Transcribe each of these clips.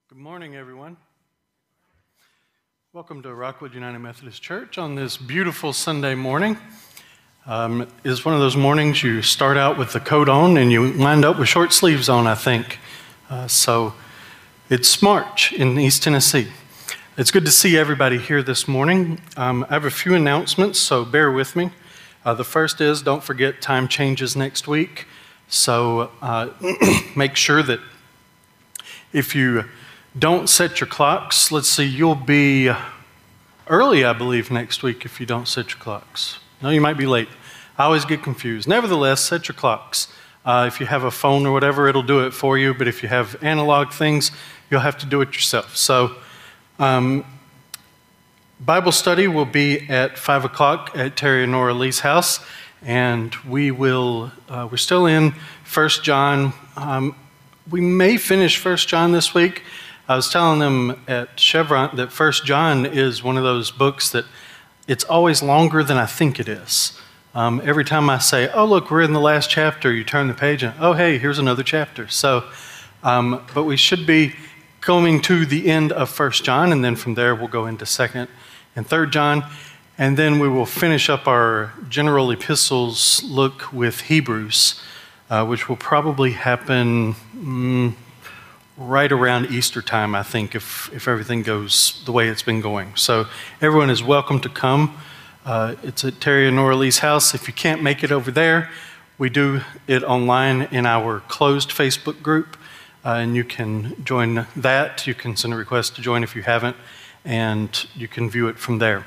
Good morning, everyone. Welcome to Rockwood United Methodist Church on this beautiful Sunday morning. It's one of those mornings you start out with the coat on and you wind up with short sleeves on, I think. So it's March in East Tennessee. It's good to see everybody here this morning. I have a few announcements, so bear with me. The first is, don't forget, time changes next week. So make sure that if you don't set your clocks, let's see, you'll be early, I believe, next week if you don't set your clocks. No, you might be late. I always get confused. Nevertheless, set your clocks. If you have a phone or whatever, it'll do it for you, but if you have analog things, you'll have to do it yourself. So, Bible study will be at 5 o'clock at Terry and Nora Lee's house, and we're still in 1 John. We may finish 1 John this week. I was telling them at Chevron that 1 John is one of those books that it's always longer than I think it is. Every time I say, oh, look, we're in the last chapter, you turn the page and, oh, hey, here's another chapter. So, but we should be coming to the end of 1 John, and then from there we'll go into 2nd and 3rd John, and then we will finish up our general epistles look with Hebrews, which will probably happen right around Easter time, I think, if everything goes the way it's been going. So everyone is welcome to come. It's at Terry and Nora Lee's house. If you can't make it over there, we do it online in our closed Facebook group, and you can join that. You can send a request to join if you haven't, and you can view it from there.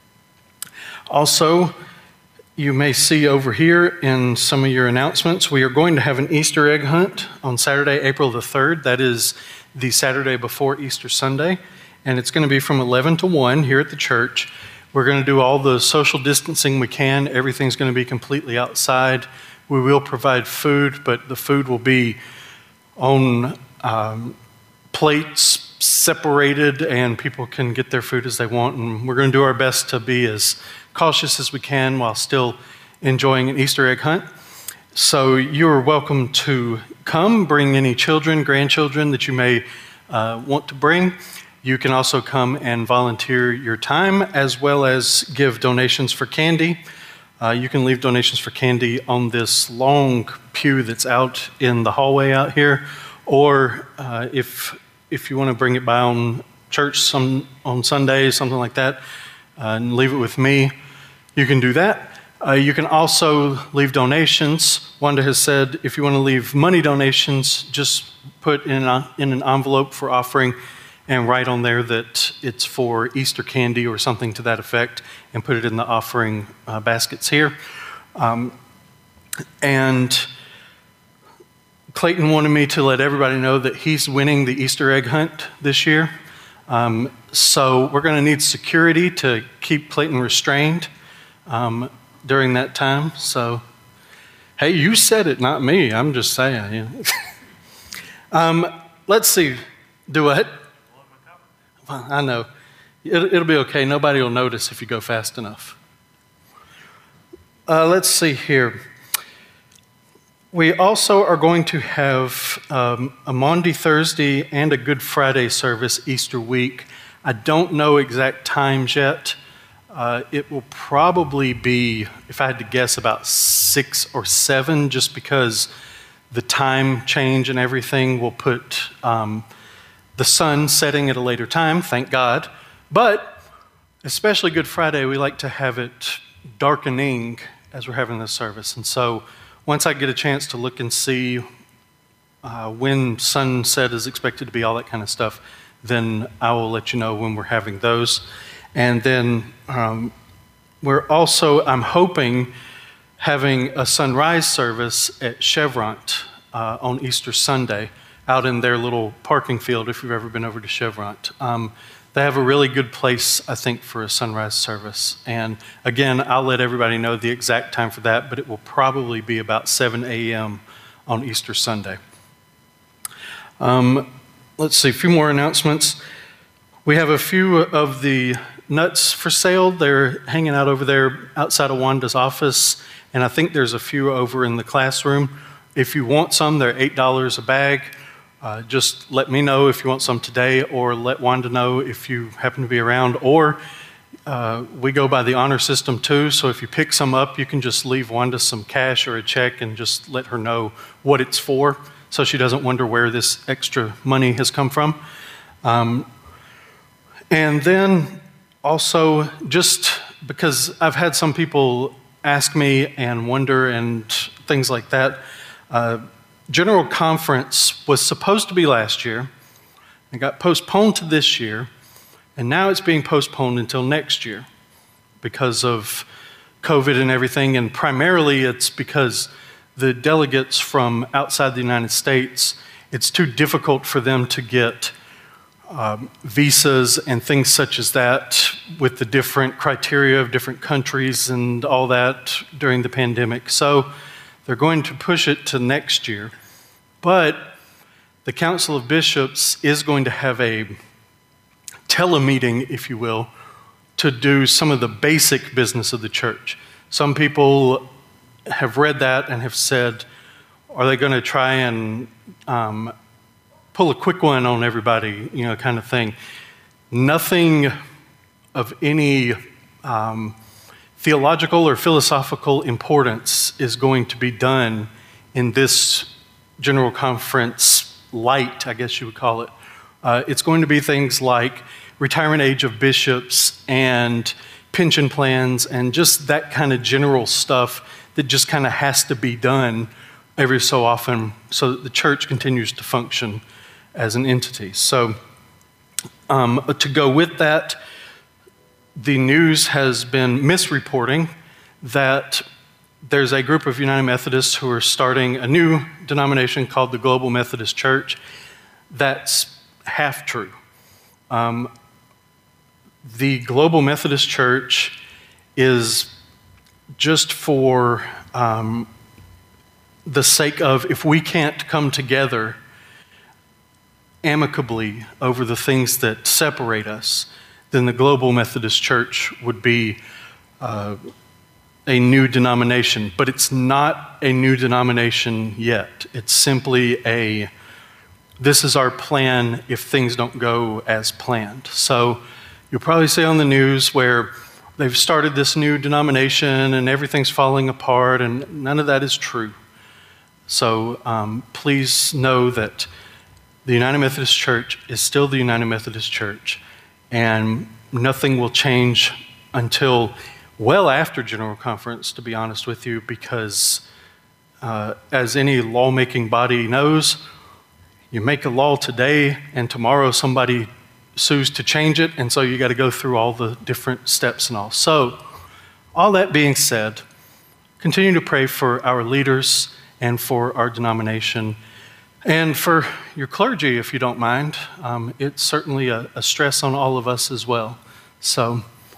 Also, you may see over here in some of your announcements, we are going to have an Easter egg hunt on Saturday, April the 3rd. That is the Saturday before Easter Sunday, and it's going to be from 11 to 1 here at the church. We're going to do all the social distancing we can. Everything's going to be completely outside. We will provide food, but the food will be on plates separated, and people can get their food as they want, and we're going to do our best to be as cautious as we can while still enjoying an Easter egg hunt. So you're welcome to come, bring any children, grandchildren that you may want to bring. You can also come and volunteer your time as well as give donations for candy. You can leave donations for candy on this long pew that's out in the hallway out here, or if you want to bring it by on church on Sundays, something like that, and leave it with me, you can do that. You can also leave donations. Wanda has said if you want to leave money donations, just put in an envelope for offering and write on there that it's for Easter candy or something to that effect, and put it in the offering baskets here. And Clayton wanted me to let everybody know that he's winning the Easter egg hunt this year. So we're going to need security to keep Clayton restrained during that time. So, hey, you said it, not me. I'm just saying. Let's see. Do what? Well, I know. It'll be okay. Nobody will notice if you go fast enough. Let's see here. We also are going to have a Maundy Thursday and a Good Friday service Easter week. I don't know exact times yet. It will probably be, if I had to guess, about 6 or 7, just because the time change and everything will put the sun setting at a later time, thank God. But especially Good Friday, we like to have it darkening as we're having this service. And so once I get a chance to look and see when sunset is expected to be, all that kind of stuff, then I will let you know when we're having those. And then we're also, I'm hoping, having a sunrise service at Chevron on Easter Sunday out in their little parking field, if you've ever been over to Chevron. They have a really good place, I think, for a sunrise service. And again, I'll let everybody know the exact time for that, but it will probably be about 7 a.m. on Easter Sunday. Let's see, a few more announcements. We have a few of the nuts for sale. They're hanging out over there outside of Wanda's office, and I think there's a few over in the classroom. If you want some, they're $8 a bag. Just let me know if you want some today, or let Wanda know if you happen to be around. Or we go by the honor system too, so if you pick some up, you can just leave Wanda some cash or a check and just let her know what it's for, so she doesn't wonder where this extra money has come from. And then also, just because I've had some people ask me and wonder and things like that, General Conference was supposed to be last year. It got postponed to this year, and now it's being postponed until next year because of COVID and everything, and primarily it's because the delegates from outside the United States, it's too difficult for them to get visas and things such as that with the different criteria of different countries and all that during the pandemic. So they're going to push it to next year. But the Council of Bishops is going to have a telemeeting, if you will, to do some of the basic business of the church. Some people have read that and have said, are they going to try and pull a quick one on everybody, kind of thing? Nothing of any theological or philosophical importance is going to be done in this General Conference light, I guess you would call it. It's going to be things like retirement age of bishops and pension plans and just that kind of general stuff that just kind of has to be done every so often so that the church continues to function as an entity. So to go with that, the news has been misreporting that there's a group of United Methodists who are starting a new denomination called the Global Methodist Church. That's half true. The Global Methodist Church is just for the sake of, if we can't come together amicably over the things that separate us, then the Global Methodist Church would be a new denomination. But it's not a new denomination yet. It's simply this is our plan if things don't go as planned. So you'll probably see on the news where they've started this new denomination and everything's falling apart, and none of that is true. So please know that the United Methodist Church is still the United Methodist Church, and nothing will change until well after General Conference, to be honest with you, because as any lawmaking body knows, you make a law today and tomorrow somebody sues to change it, and so you got to go through all the different steps and all. So all that being said, continue to pray for our leaders and for our denomination and for your clergy, if you don't mind. It's certainly a stress on all of us as well. So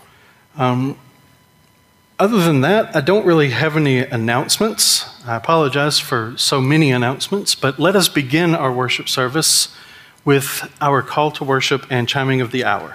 other than that, I don't really have any announcements. I apologize for so many announcements, but let us begin our worship service with our call to worship and chiming of the hour.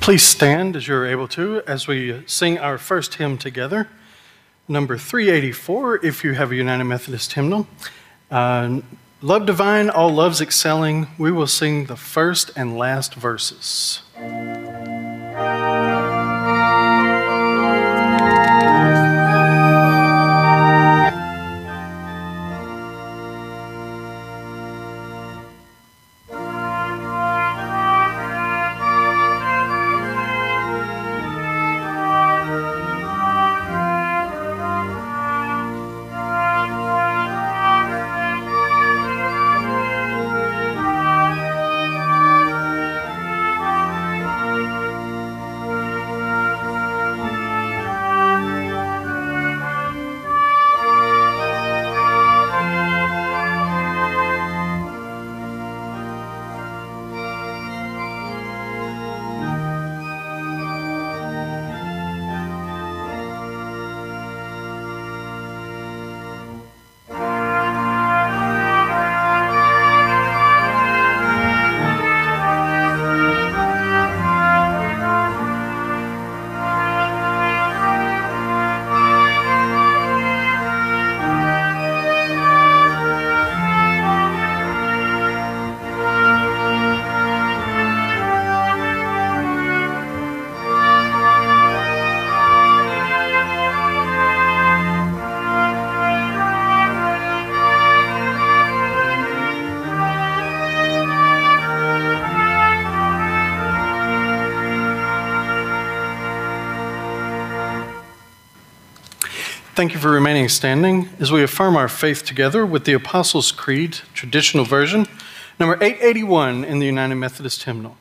Please stand as you're able to as we sing our first hymn together, number 384, if you have a United Methodist hymnal. Love Divine, All Loves Excelling, we will sing the first and last verses. Thank you for remaining standing as we affirm our faith together with the Apostles' Creed, traditional version, number 881 in the United Methodist hymnal.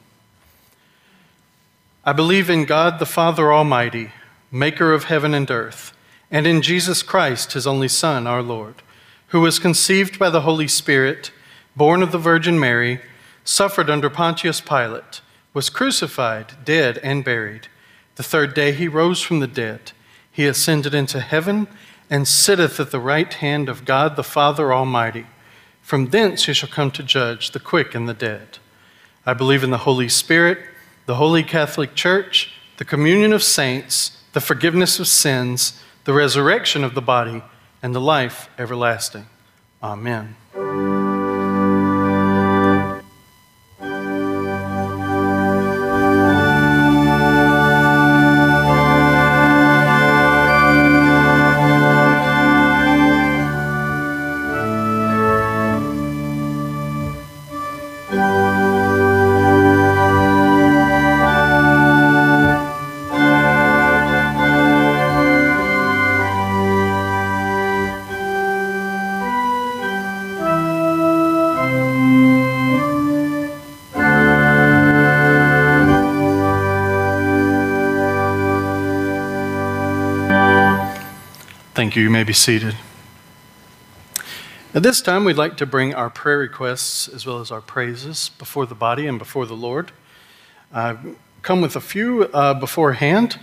I believe in God the Father Almighty, maker of heaven and earth, and in Jesus Christ, his only Son, our Lord, who was conceived by the Holy Spirit, born of the Virgin Mary, suffered under Pontius Pilate, was crucified, dead, and buried. The third day he rose from the dead. He ascended into heaven and sitteth at the right hand of God the Father Almighty. From thence he shall come to judge the quick and the dead. I believe in the Holy Spirit, the Holy Catholic Church, the communion of saints, the forgiveness of sins, the resurrection of the body, and the life everlasting. Amen. Thank you. You may be seated. At this time, we'd like to bring our prayer requests as well as our praises before the body and before the Lord. Come with a few beforehand.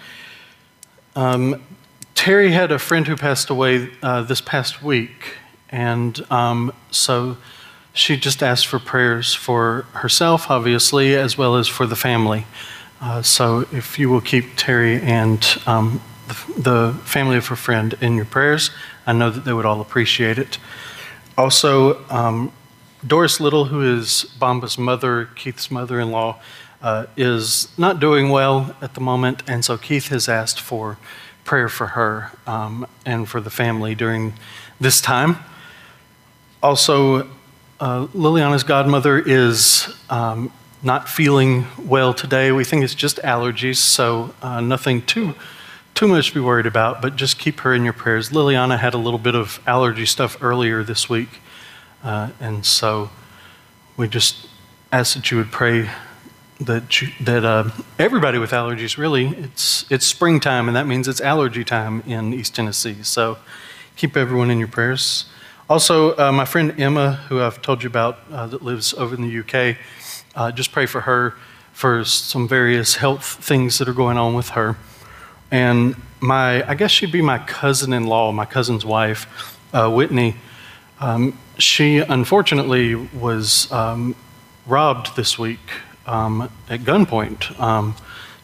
Terry had a friend who passed away this past week, and so she just asked for prayers for herself, obviously, as well as for the family. So if you will keep Terry and the family of her friend in your prayers, I know that they would all appreciate it. Also, Doris Little, who is Bomba's mother, Keith's mother-in-law, is not doing well at the moment, and so Keith has asked for prayer for her and for the family during this time. Also, Liliana's godmother is not feeling well today. We think it's just allergies, so nothing too much to be worried about, but just keep her in your prayers. Liliana had a little bit of allergy stuff earlier this week, and so we just ask that you would pray that everybody with allergies, really, it's springtime, and that means it's allergy time in East Tennessee, so keep everyone in your prayers. Also, my friend Emma, who I've told you about, that lives over in the UK, just pray for her for some various health things that are going on with her. And I guess she'd be my cousin-in-law, my cousin's wife, Whitney. She unfortunately was robbed this week at gunpoint.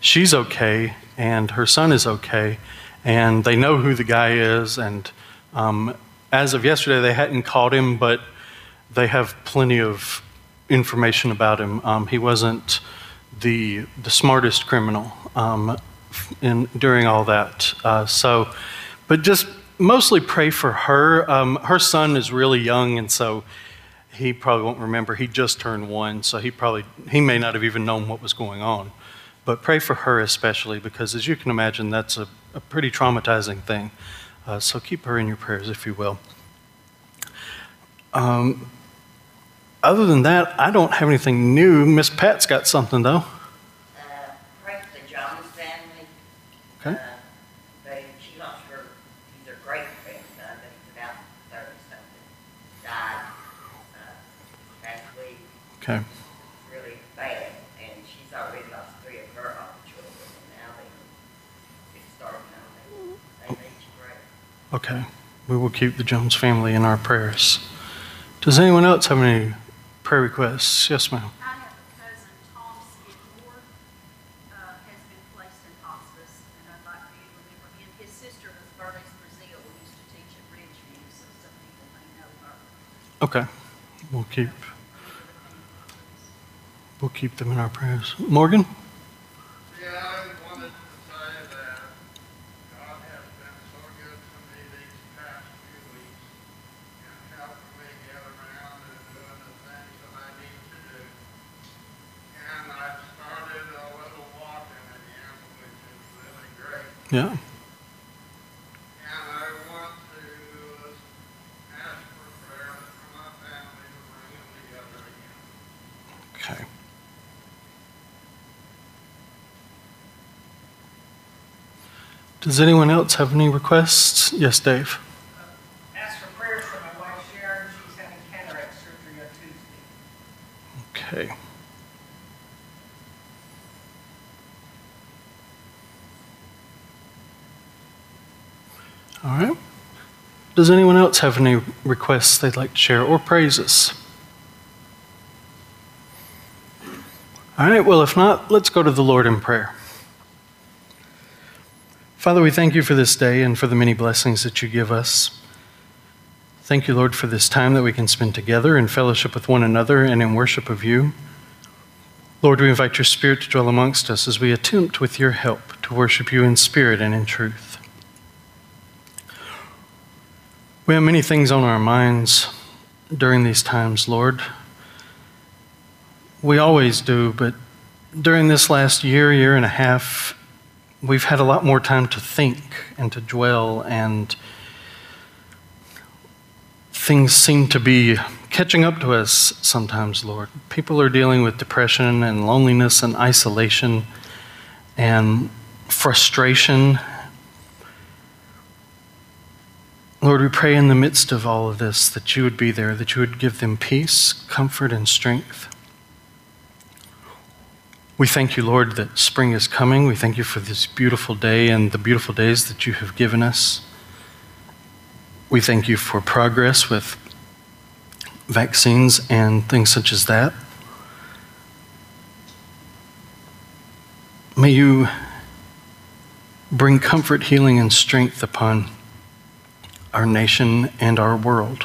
she's okay and her son is okay, and they know who the guy is. And as of yesterday, they hadn't caught him, but they have plenty of information about him. He wasn't the smartest criminal during all that. But just mostly pray for her. Her son is really young, and so he probably won't remember. He just turned 1, so he may not have even known what was going on. But pray for her especially, because as you can imagine, that's a pretty traumatizing thing. So keep her in your prayers, if you will. Other than that, I don't have anything new. Miss Pat's got something, though. Pray for the Jones family. Okay. She's not sure. He's their great-grandson, but he's about 30-something. Died last week. Okay. Really bad. And she's already lost 3 of her own children. And now it's starting on. They need you great. Okay. We will keep the Jones family in our prayers. Does anyone else have any prayer requests? Yes, ma'am. I have a cousin, Tom Skidmore, has been placed in hospice, and I'd like for you to remember him. His sister was Bernice Brazil, who used to teach at Ridgeview, so some people may know her. Okay. We'll keep them in our prayers. Morgan? Yeah, I wanted to say that God has been so good to me these past few weeks and helping me get around and doing the things that I need to do. And I've started a little walking again, which is really great. Yeah. And I want to ask for prayers for my family to bring them together again. Okay. Does anyone else have any requests? Yes, Dave. Ask for prayers for my wife Sharon. She's having cataract surgery on Tuesday. Okay. All right. Does anyone else have any requests they'd like to share or praises? All right, well, if not, let's go to the Lord in prayer. Father, we thank you for this day and for the many blessings that you give us. Thank you, Lord, for this time that we can spend together in fellowship with one another and in worship of you. Lord, we invite your Spirit to dwell amongst us as we attempt, with your help, to worship you in spirit and in truth. We have many things on our minds during these times, Lord. We always do, but during this last year and a half, we've had a lot more time to think and to dwell, and things seem to be catching up to us sometimes, Lord. People are dealing with depression and loneliness and isolation and frustration. Lord, we pray in the midst of all of this that you would be there, that you would give them peace, comfort, and strength. We thank you, Lord, that spring is coming. We thank you for this beautiful day and the beautiful days that you have given us. We thank you for progress with vaccines and things such as that. May you bring comfort, healing, and strength upon our nation and our world.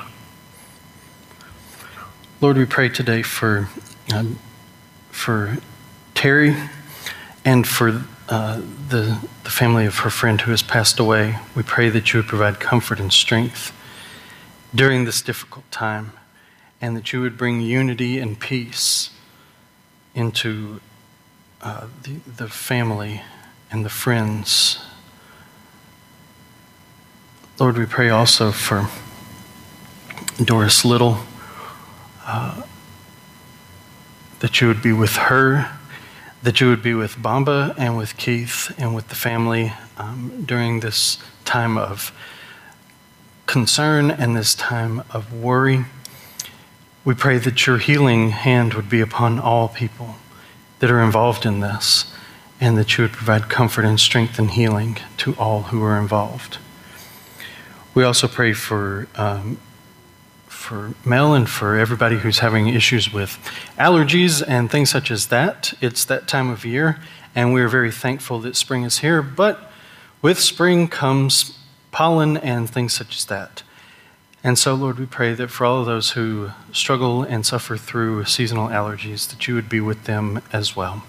Lord, we pray today for Terry and for the family of her friend who has passed away. We pray that you would provide comfort and strength during this difficult time, and that you would bring unity and peace into the family and the friends. Lord, we pray also for Doris Little, that you would be with her, that you would be with Bamba and with Keith and with the family during this time of concern and this time of worry. We pray that your healing hand would be upon all people that are involved in this, and that you would provide comfort and strength and healing to all who are involved. We also pray for Mel and for everybody who's having issues with allergies and things such as that. It's that time of year, and we're very thankful that spring is here, but with spring comes pollen and things such as that. And so, Lord, we pray that for all of those who struggle and suffer through seasonal allergies, that you would be with them as well.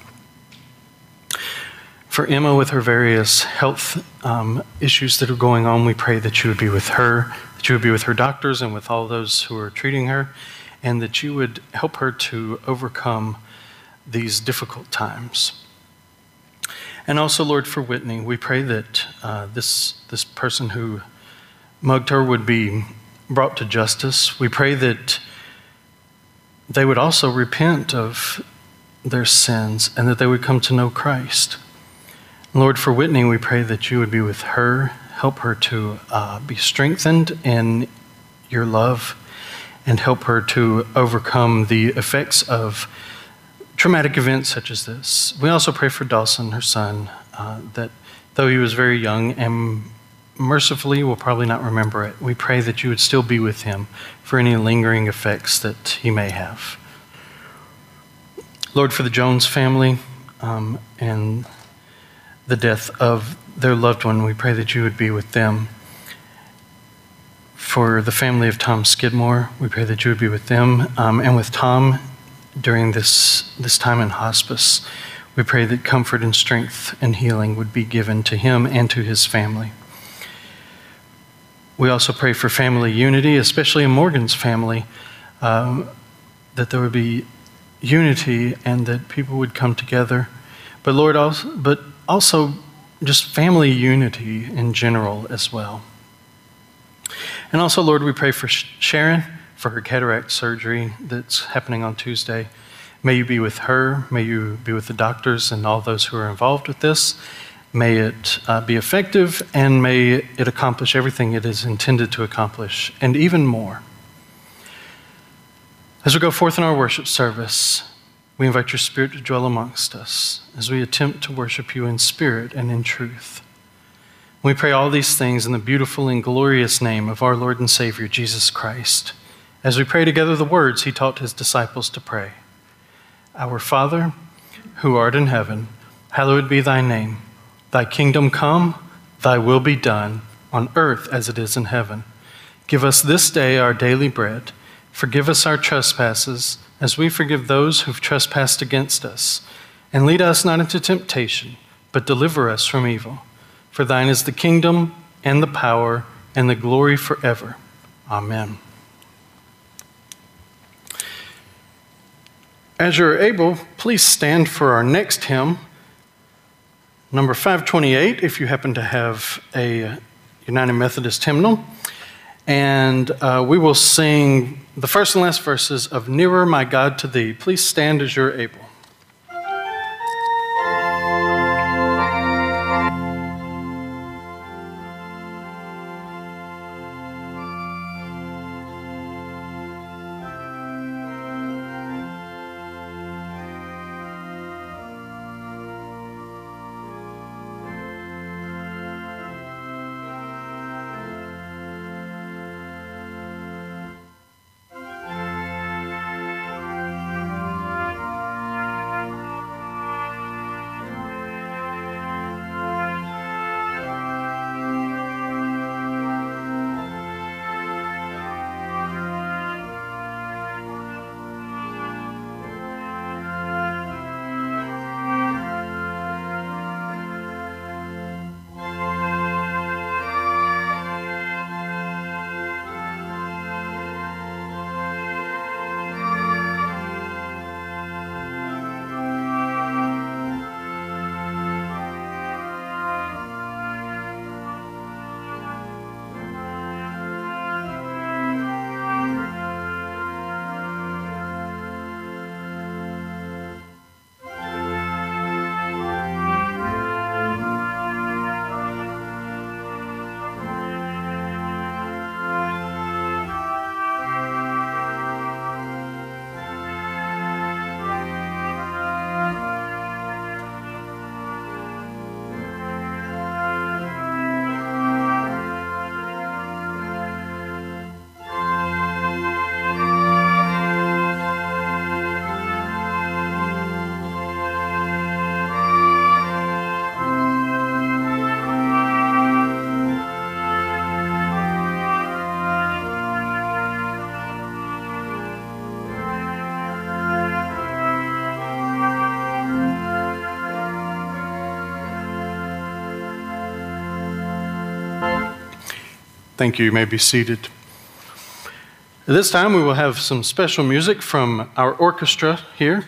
For Emma, with her various health issues that are going on, we pray that you would be with her, that you would be with her doctors and with all those who are treating her, and that you would help her to overcome these difficult times. And also, Lord, for Whitney, we pray that this person who mugged her would be brought to justice. We pray that they would also repent of their sins and that they would come to know Christ. Lord, for Whitney, we pray that you would be with her, help her to be strengthened in your love, and help her to overcome the effects of traumatic events such as this. We also pray for Dawson, her son, that though he was very young and mercifully will probably not remember it, we pray that you would still be with him for any lingering effects that he may have. Lord, for the Jones family and the death of their loved one, we pray that you would be with them. For the family of Tom Skidmore, we pray that you would be with them, and with Tom during this time in hospice. We pray that comfort and strength and healing would be given to him and to his family. We also pray for family unity, especially in Morgan's family, that there would be unity and that people would come together. But Lord, also just family unity in general as well. And also, Lord, we pray for Sharon, for her cataract surgery that's happening on Tuesday. May you be with her. May you be with the doctors and all those who are involved with this. May it be effective, and may it accomplish everything it is intended to accomplish, and even more. As we go forth in our worship service, we invite your Spirit to dwell amongst us as we attempt to worship you in spirit and in truth. We pray all these things in the beautiful and glorious name of our Lord and Savior, Jesus Christ, as we pray together the words he taught his disciples to pray. Our Father, who art in heaven, hallowed be thy name. Thy kingdom come, thy will be done, on earth as it is in heaven. Give us this day our daily bread. Forgive us our trespasses, as we forgive those who've trespassed against us. And lead us not into temptation, but deliver us from evil. For thine is the kingdom, and the power, and the glory forever. Amen. As you're able, please stand for our next hymn, number 528, if you happen to have a United Methodist hymnal. And we will sing the first and last verses of Nearer, My God, to Thee. Please stand as you're able. Thank you. You may be seated. At this time, we will have some special music from our orchestra here.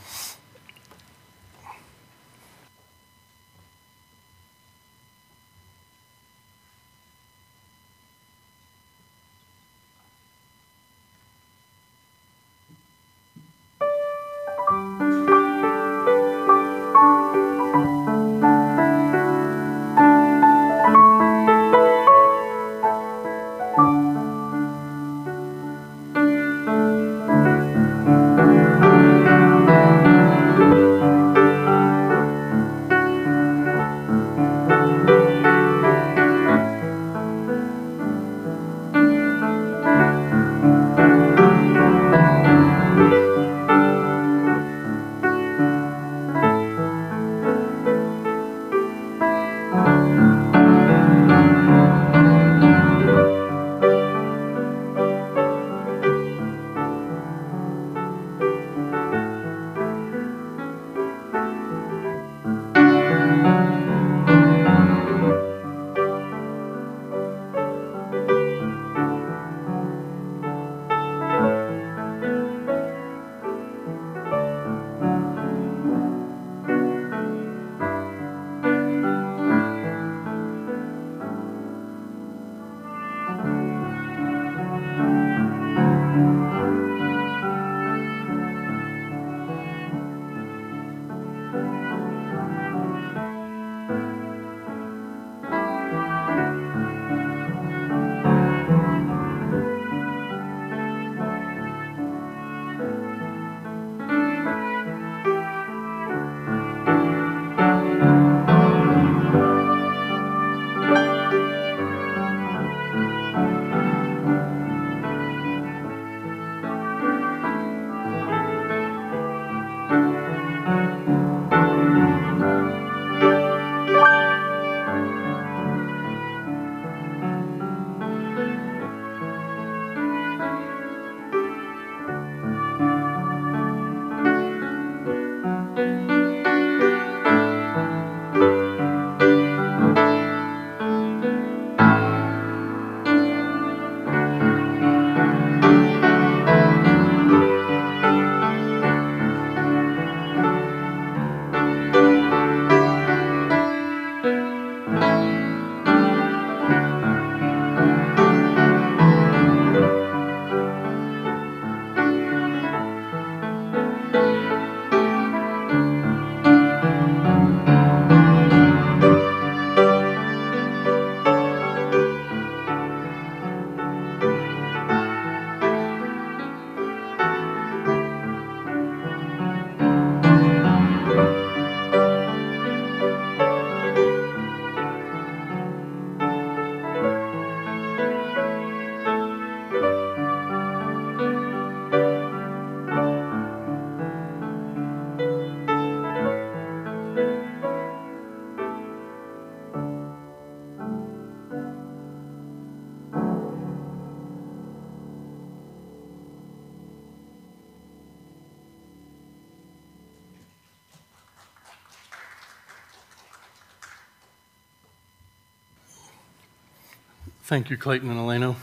Thank you, Clayton and Eleno.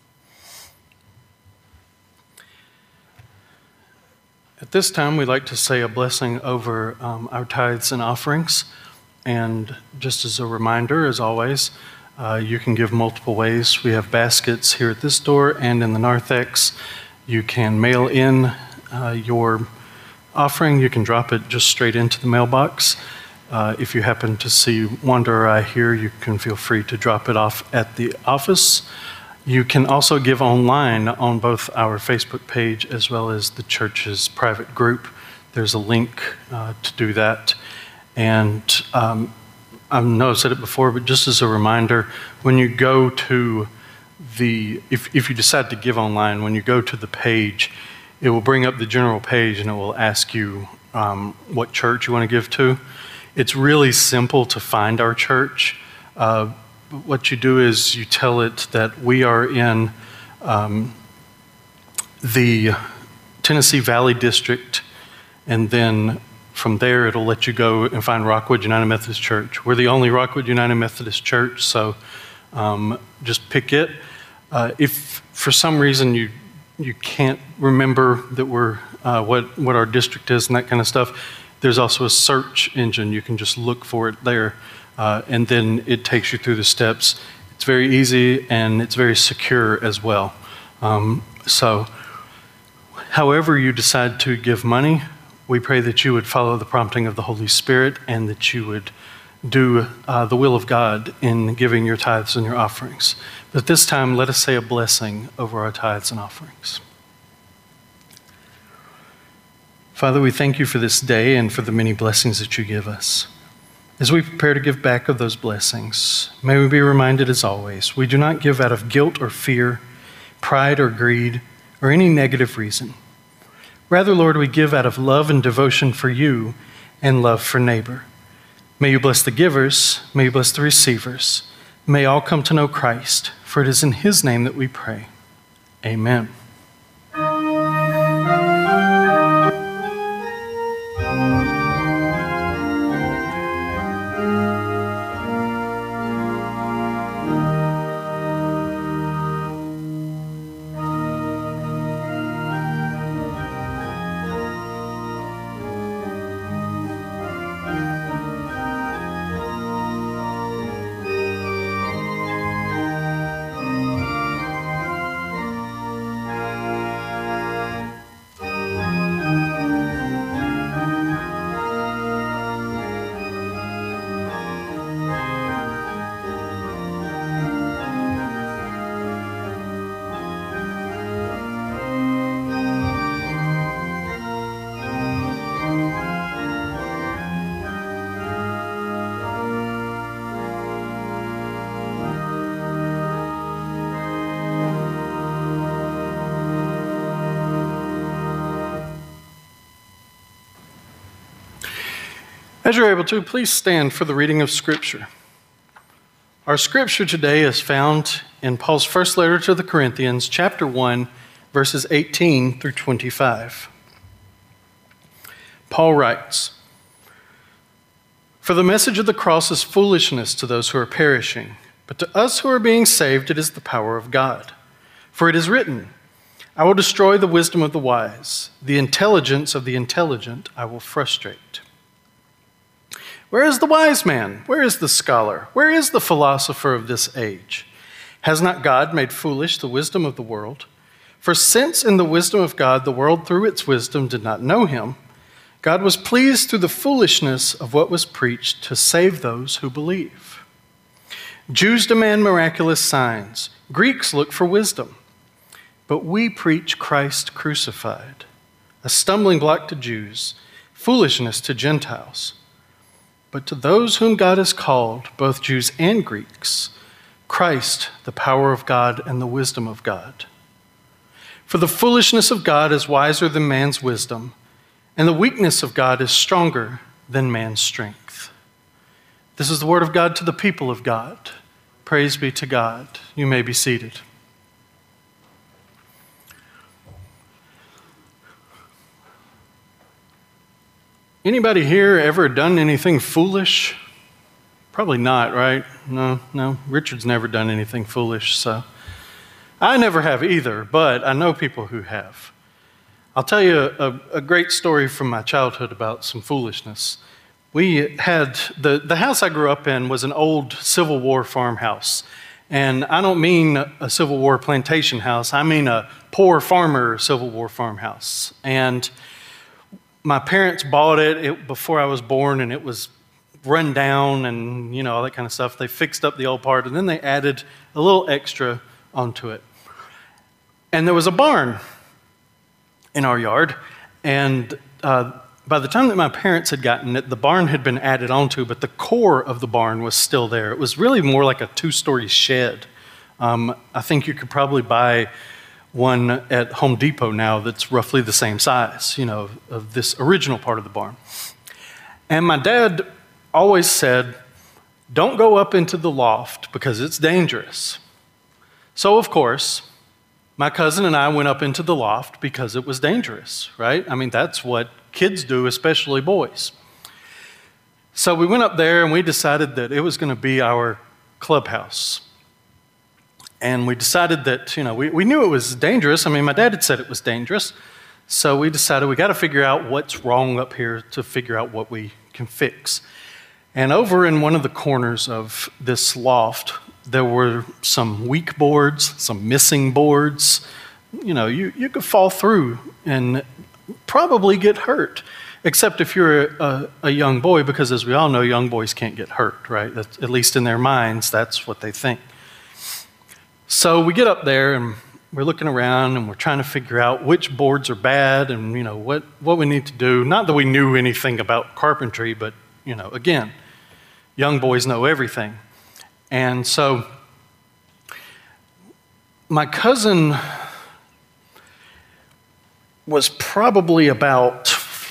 At this time, we'd like to say a blessing over our tithes and offerings. And just as a reminder, as always, you can give multiple ways. We have baskets here at this door and in the narthex. You can mail in your offering. You can drop it just straight into the mailbox. If you happen to see Wander or I here, you can feel free to drop it off at the office. You can also give online on both our Facebook page as well as the church's private group. There's a link to do that. And I know I've said it before, but just as a reminder, when you go to if you decide to give online, when you go to the page, it will bring up the general page and it will ask you what church you want to give to. It's really simple to find our church. What you do is you tell it that we are in the Tennessee Valley District, and then from there it'll let you go and find Rockwood United Methodist Church. We're the only Rockwood United Methodist Church, so Just pick it. If for some reason you can't remember that we're what our district is and that kind of stuff, there's also a search engine. You can just look for it there, and then it takes you through the steps. It's very easy and it's very secure as well. So however you decide to give money, we pray that you would follow the prompting of the Holy Spirit and that you would do the will of God in giving your tithes and your offerings. But this time, let us say a blessing over our tithes and offerings. Father, we thank you for this day and for the many blessings that you give us. As we prepare to give back of those blessings, may we be reminded as always, we do not give out of guilt or fear, pride or greed, or any negative reason. Rather, Lord, we give out of love and devotion for you and love for neighbor. May you bless the givers, may you bless the receivers. May all come to know Christ, for it is in his name that we pray. Amen. As you're able to, please stand for the reading of Scripture. Our Scripture today is found in Paul's first letter to the Corinthians, chapter 1, verses 18 through 25. Paul writes, "For the message of the cross is foolishness to those who are perishing, but to us who are being saved it is the power of God. For it is written, I will destroy the wisdom of the wise, the intelligence of the intelligent I will frustrate. Where is the wise man? Where is the scholar? Where is the philosopher of this age? Has not God made foolish the wisdom of the world? For since in the wisdom of God the world through its wisdom did not know him, God was pleased through the foolishness of what was preached to save those who believe. Jews demand miraculous signs. Greeks look for wisdom. But we preach Christ crucified, a stumbling block to Jews, foolishness to Gentiles. But to those whom God has called, both Jews and Greeks, Christ, the power of God and the wisdom of God. For the foolishness of God is wiser than man's wisdom, and the weakness of God is stronger than man's strength." This is the word of God to the people of God. Praise be to God. You may be seated. Anybody here ever done anything foolish? Probably not, right? No. Richard's never done anything foolish, so. I never have either, but I know people who have. I'll tell you a great story from my childhood about some foolishness. We had, the house I grew up in was an old Civil War farmhouse. And I don't mean a Civil War plantation house, I mean a poor farmer Civil War farmhouse. And my parents bought it before I was born, and it was run down and, all that kind of stuff. They fixed up the old part, and then they added a little extra onto it. And there was a barn in our yard, and by the time that my parents had gotten it, the barn had been added onto, but the core of the barn was still there. It was really more like a 2-story shed. I think you could probably buy one at Home Depot now that's roughly the same size, of this original part of the barn. And my dad always said, don't go up into the loft because it's dangerous. So, of course, my cousin and I went up into the loft because it was dangerous, right? I mean, that's what kids do, especially boys. So we went up there and we decided that it was going to be our clubhouse. And we decided that, we knew it was dangerous. I mean, my dad had said it was dangerous. So we decided we got to figure out what's wrong up here to figure out what we can fix. And over in one of the corners of this loft, there were some weak boards, some missing boards. You could fall through and probably get hurt, except if you're a young boy, because as we all know, young boys can't get hurt, right? That's, at least in their minds, that's what they think. So we get up there and we're looking around and we're trying to figure out which boards are bad and what we need to do. Not that we knew anything about carpentry, but again, young boys know everything. And so my cousin was probably about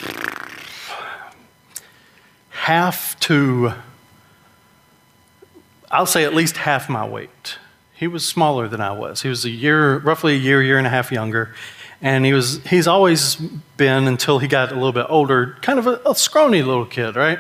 I'll say at least half my weight. He was smaller than I was. He was roughly a year and a half younger. And he's always been, until he got a little bit older, kind of a scrawny little kid, right?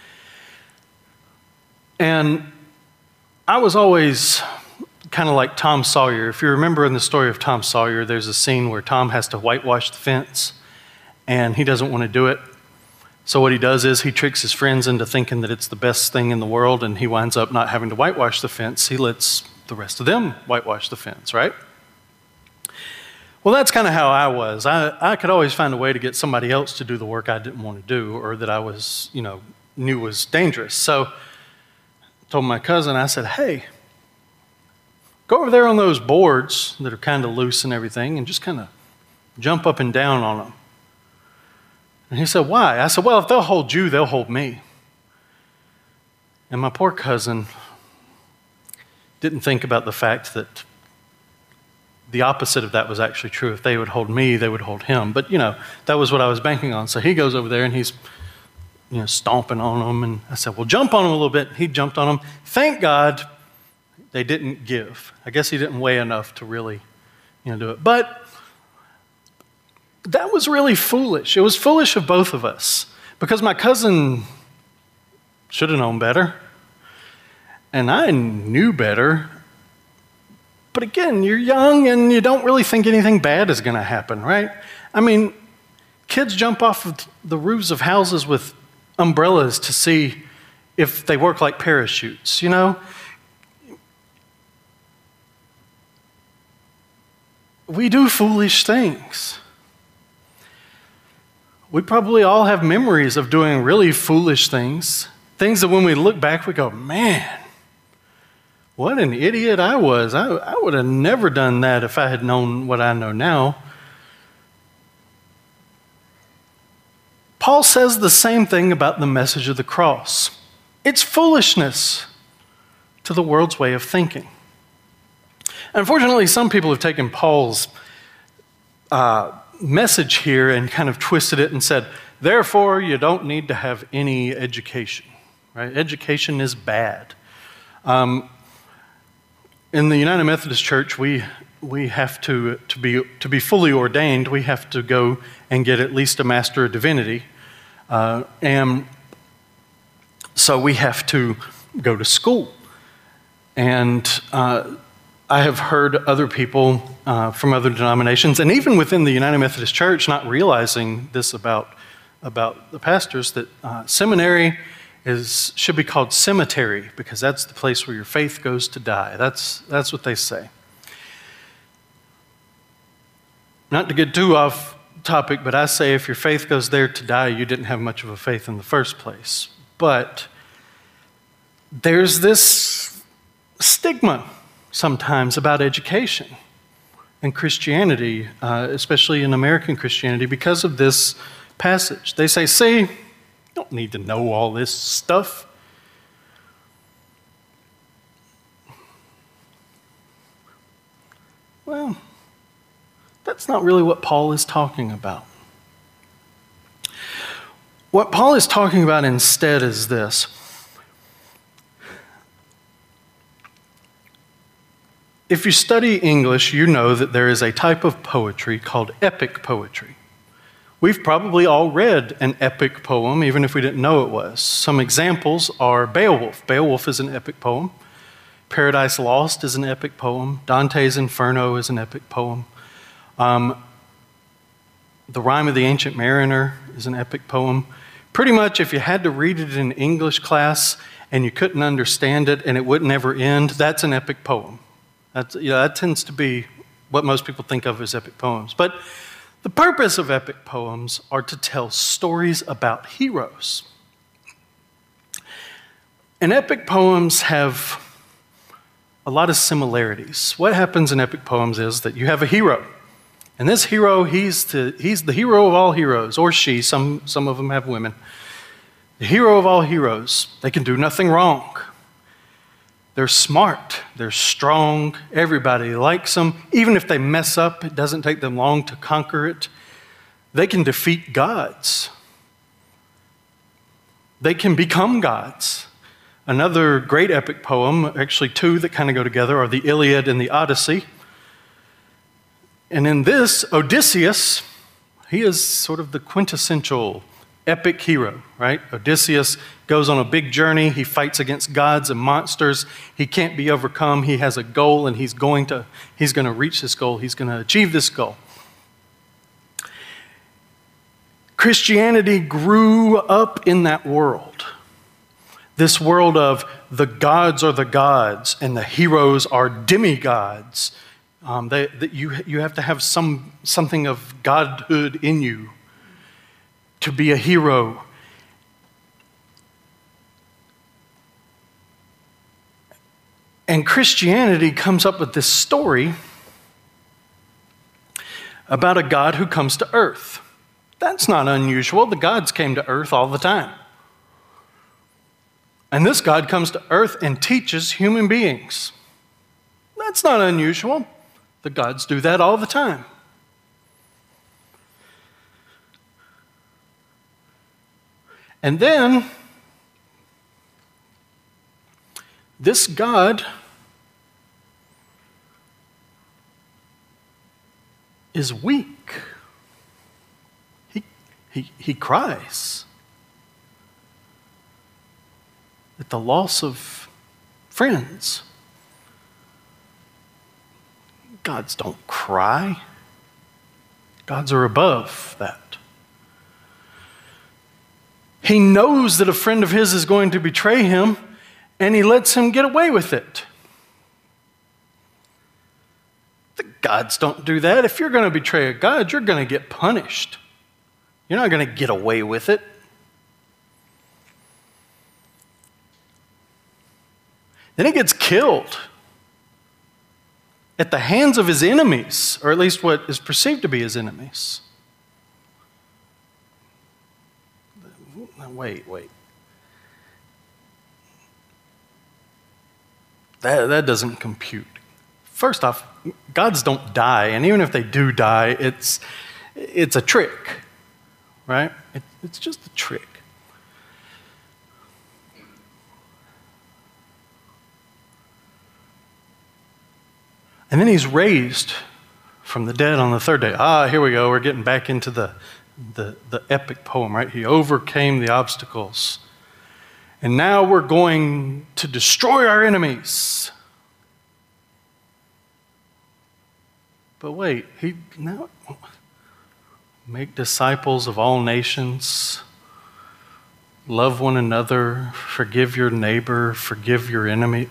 And I was always kind of like Tom Sawyer. If you remember in the story of Tom Sawyer, there's a scene where Tom has to whitewash the fence, and he doesn't want to do it. So what he does is he tricks his friends into thinking that it's the best thing in the world, and he winds up not having to whitewash the fence. He lets the rest of them whitewash the fence, right? Well, that's kind of how I was. I could always find a way to get somebody else to do the work I didn't want to do, or that I was, knew was dangerous. So I told my cousin, I said, hey, go over there on those boards that are kind of loose and everything and just kind of jump up and down on them. And he said, why? I said, well, if they'll hold you, they'll hold me. And my poor cousin didn't think about the fact that the opposite of that was actually true. If they would hold me, they would hold him. But, that was what I was banking on. So he goes over there and he's, stomping on them. And I said, well, jump on them a little bit. He jumped on them. Thank God they didn't give. I guess he didn't weigh enough to really, do it. But that was really foolish. It was foolish of both of us because my cousin should have known better. And I knew better. But again, you're young and you don't really think anything bad is going to happen, right? I mean, kids jump off of the roofs of houses with umbrellas to see if they work like parachutes, We do foolish things. We probably all have memories of doing really foolish things, things that when we look back, we go, man, what an idiot I was. I would have never done that if I had known what I know now. Paul says the same thing about the message of the cross. It's foolishness to the world's way of thinking. Unfortunately, some people have taken Paul's message here and kind of twisted it and said, therefore, you don't need to have any education, right? Education is bad. In the United Methodist Church, we have to be fully ordained, we have to go and get at least a Master of Divinity. And so we have to go to school. And I have heard other people from other denominations, and even within the United Methodist Church, not realizing this about the pastors, that seminary should be called cemetery, because that's the place where your faith goes to die. That's what they say. Not to get too off topic, but I say if your faith goes there to die, you didn't have much of a faith in the first place. But there's this stigma sometimes about education and Christianity, especially in American Christianity, because of this passage. They say, see, you don't need to know all this stuff. Well, that's not really what Paul is talking about. What Paul is talking about instead is this. If you study English, you know that there is a type of poetry called epic poetry. We've probably all read an epic poem, even if we didn't know it was. Some examples are Beowulf. Beowulf is an epic poem. Paradise Lost is an epic poem. Dante's Inferno is an epic poem. The Rime of the Ancient Mariner is an epic poem. Pretty much, if you had to read it in English class and you couldn't understand it and it would never end, that's an epic poem. That tends to be what most people think of as epic poems. But the purpose of epic poems are to tell stories about heroes. And epic poems have a lot of similarities. What happens in epic poems is that you have a hero. And this hero, he's the hero of all heroes, or she, some of them have women. The hero of all heroes. They can do nothing wrong. They're smart, they're strong, everybody likes them. Even if they mess up, it doesn't take them long to conquer it. They can defeat gods. They can become gods. Another great epic poem, actually two that kind of go together, are the Iliad and the Odyssey. And in this, Odysseus, he is sort of the quintessential epic hero, right? Odysseus goes on a big journey. He fights against gods and monsters. He can't be overcome. He has a goal, and he's going to reach this goal. He's going to achieve this goal. Christianity grew up in that world. This world of the gods are the gods and the heroes are demigods. That you have to have something of godhood in you to be a hero. And Christianity comes up with this story about a God who comes to earth. That's not unusual. The gods came to earth all the time. And this God comes to earth and teaches human beings. That's not unusual. The gods do that all the time. And then, this God is weak. He cries at the loss of friends. Gods don't cry. Gods are above that. He knows that a friend of his is going to betray him, and he lets him get away with it. The gods don't do that. If you're going to betray a god, you're going to get punished. You're not going to get away with it. Then he gets killed at the hands of his enemies, or at least what is perceived to be his enemies. Wait. That doesn't compute. First off, gods don't die, and even if they do die, it's a trick, right? It's just a trick. And then he's raised from the dead on the third day. Here we go. We're getting back into the epic poem, right? He overcame the obstacles. And now we're going to destroy our enemies. But wait, now make disciples of all nations, love one another, forgive your neighbor, forgive your enemy.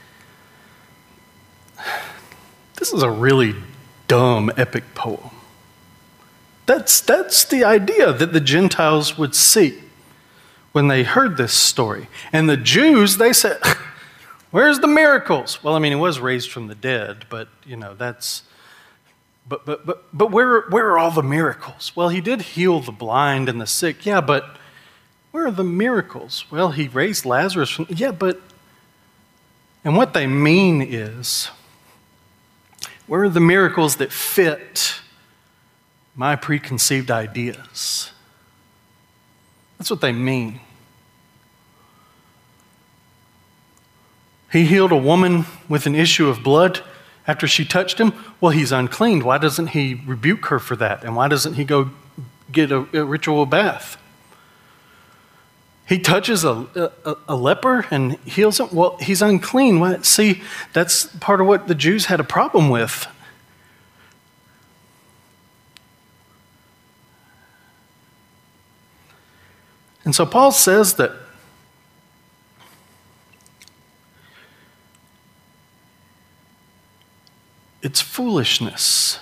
This is a really dumb epic poem. That's the idea that the Gentiles would see when they heard this story. And the Jews, they said, where's the miracles? Well, I mean, he was raised from the dead, but that's but where are all the miracles? Well, he did heal the blind and the sick. Yeah, but where are the miracles? Well, he raised Lazarus from, and what they mean is, where are the miracles that fit my preconceived ideas? That's what they mean. He healed a woman with an issue of blood after she touched him. Well, he's unclean. Why doesn't he rebuke her for that? And why doesn't he go get a ritual bath? He touches a leper and heals him. Well, he's unclean. Well, see, that's part of what the Jews had a problem with. And so Paul says that it's foolishness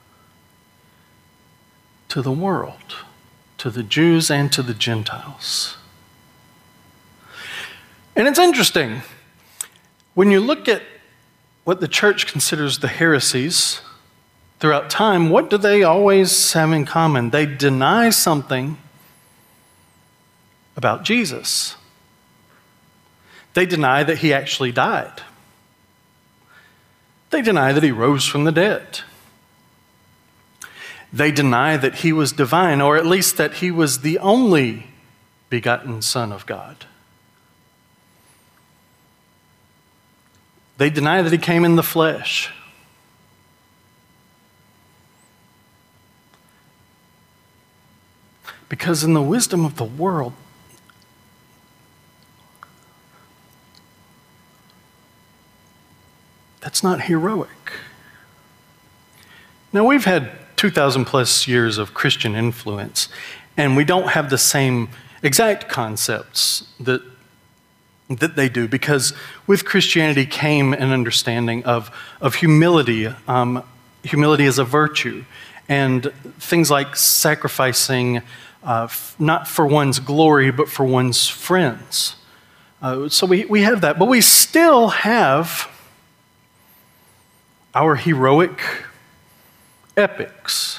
to the world, to the Jews and to the Gentiles. And it's interesting. When you look at what the church considers the heresies throughout time, what do they always have in common? They deny something about Jesus. They deny that he actually died. They deny that he rose from the dead. They deny that he was divine, or at least that he was the only begotten Son of God. They deny that he came in the flesh. Because in the wisdom of the world, that's not heroic. Now, we've had 2,000 plus years of Christian influence, and we don't have the same exact concepts that they do, because with Christianity came an understanding of humility. Humility is a virtue, and things like sacrificing not for one's glory, but for one's friends. So we have that, but we still have our heroic epics.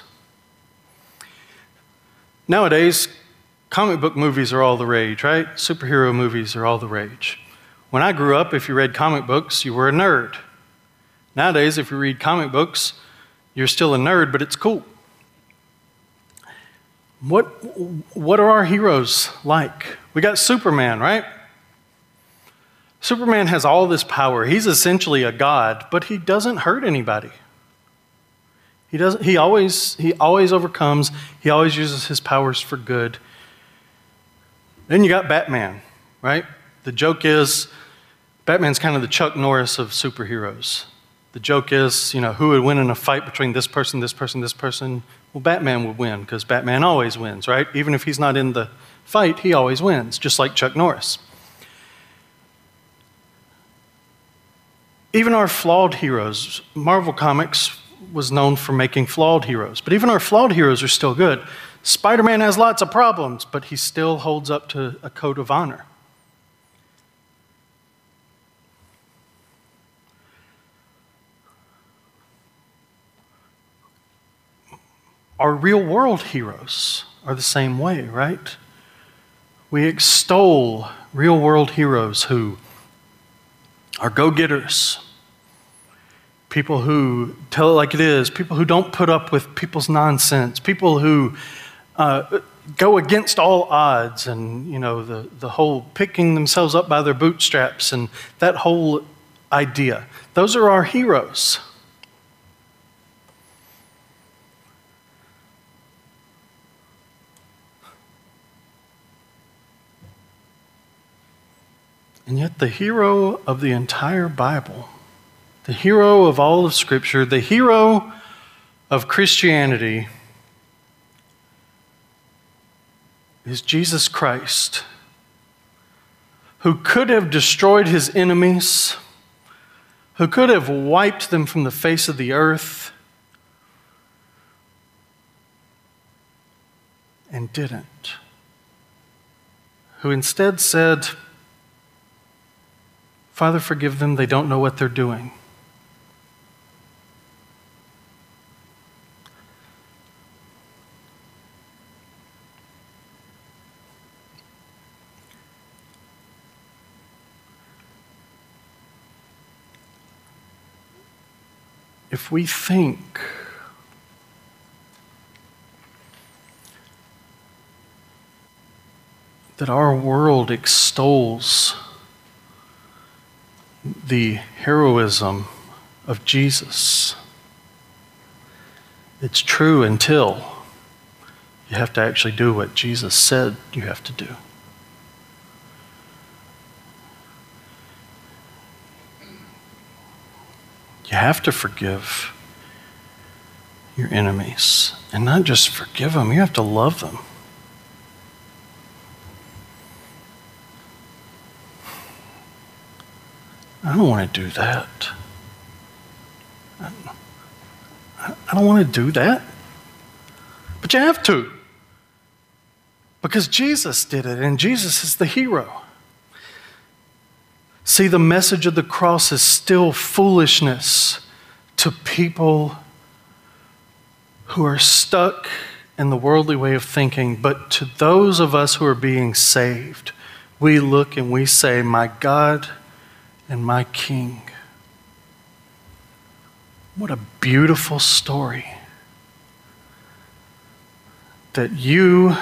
Nowadays, comic book movies are all the rage, right? Superhero movies are all the rage. When I grew up, if you read comic books, you were a nerd. Nowadays, if you read comic books, you're still a nerd, but it's cool. What are our heroes like? We got Superman, right? Superman has all this power. He's essentially a god, but he doesn't hurt anybody. He always overcomes. He always uses his powers for good. Then you got Batman, right? The joke is, Batman's kind of the Chuck Norris of superheroes. The joke is, who would win in a fight between this person, this person, this person? Well, Batman would win, because Batman always wins, right? Even if he's not in the fight, he always wins, just like Chuck Norris. Even our flawed heroes, Marvel Comics was known for making flawed heroes, but even our flawed heroes are still good. Spider-Man has lots of problems, but he still holds up to a code of honor. Our real-world heroes are the same way, right? We extol real-world heroes who are go-getters, people who tell it like it is, people who don't put up with people's nonsense, people who go against all odds, and the whole picking themselves up by their bootstraps and that whole idea. Those are our heroes. And yet the hero of the entire Bible, the hero of all of Scripture, the hero of Christianity is Jesus Christ, who could have destroyed his enemies, who could have wiped them from the face of the earth, and didn't. Who instead said, Father, forgive them, they don't know what they're doing. If we think that our world extols the heroism of Jesus, it's true until you have to actually do what Jesus said you have to do. You have to forgive your enemies. And not just forgive them, you have to love them. I don't want to do that. I don't want to do that. But you have to. Because Jesus did it, and Jesus is the hero. See, the message of the cross is still foolishness to people who are stuck in the worldly way of thinking. But to those of us who are being saved, we look and we say, my God and my King. What a beautiful story that you,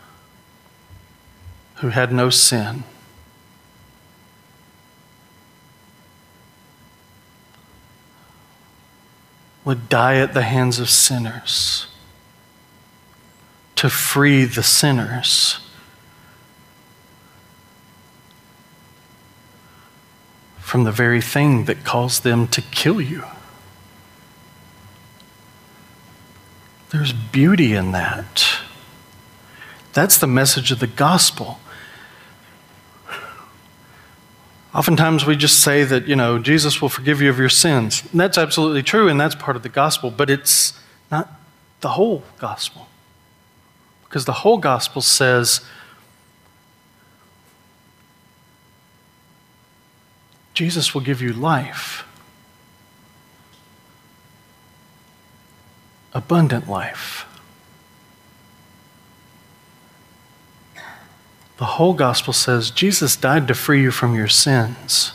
who had no sin, would die at the hands of sinners to free the sinners from the very thing that caused them to kill you. There's beauty in that. That's the message of the gospel. Oftentimes we just say that, Jesus will forgive you of your sins. And that's absolutely true, and that's part of the gospel, but it's not the whole gospel. Because the whole gospel says, Jesus will give you life. Abundant life. The whole gospel says Jesus died to free you from your sins.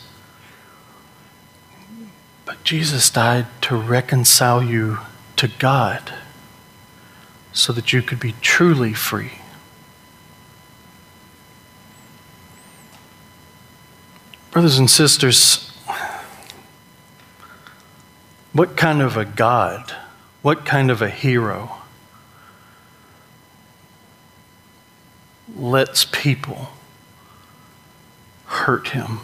But Jesus died to reconcile you to God so that you could be truly free. Brothers and sisters, what kind of a God, what kind of a hero lets people hurt him?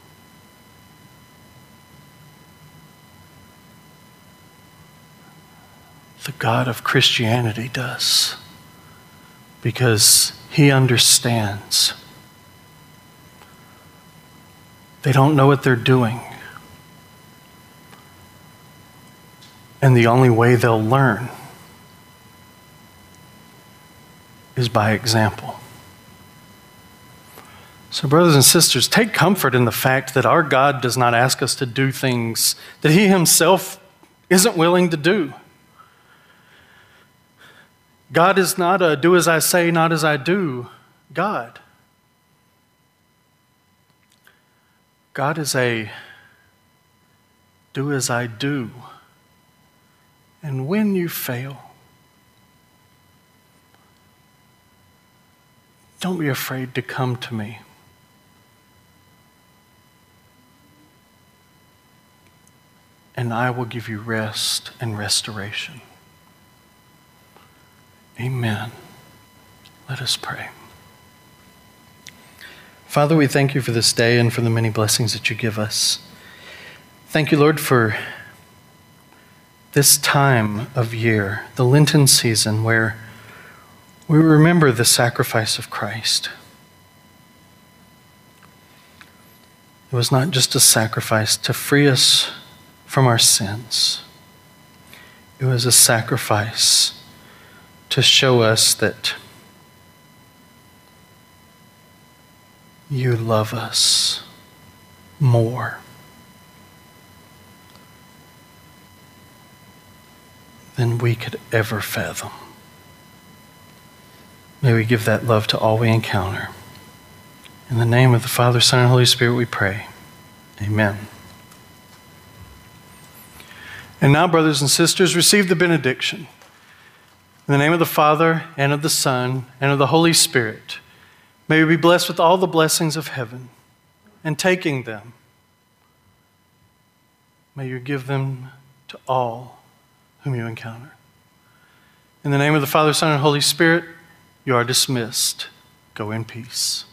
The God of Christianity does, because he understands. They don't know what they're doing. And the only way they'll learn is by example. So, brothers and sisters, take comfort in the fact that our God does not ask us to do things that he himself isn't willing to do. God is not a do as I say, not as I do God. God is a do as I do. And when you fail, don't be afraid to come to me. And I will give you rest and restoration. Amen. Let us pray. Father, we thank you for this day and for the many blessings that you give us. Thank you, Lord, for this time of year, the Lenten season, where we remember the sacrifice of Christ. It was not just a sacrifice to free us from our sins. It was a sacrifice to show us that you love us more than we could ever fathom. May we give that love to all we encounter. In the name of the Father, Son, and Holy Spirit we pray. Amen. And now, brothers and sisters, receive the benediction. In the name of the Father, and of the Son, and of the Holy Spirit, may we be blessed with all the blessings of heaven, and taking them, may you give them to all whom you encounter. In the name of the Father, Son, and Holy Spirit, you are dismissed. Go in peace.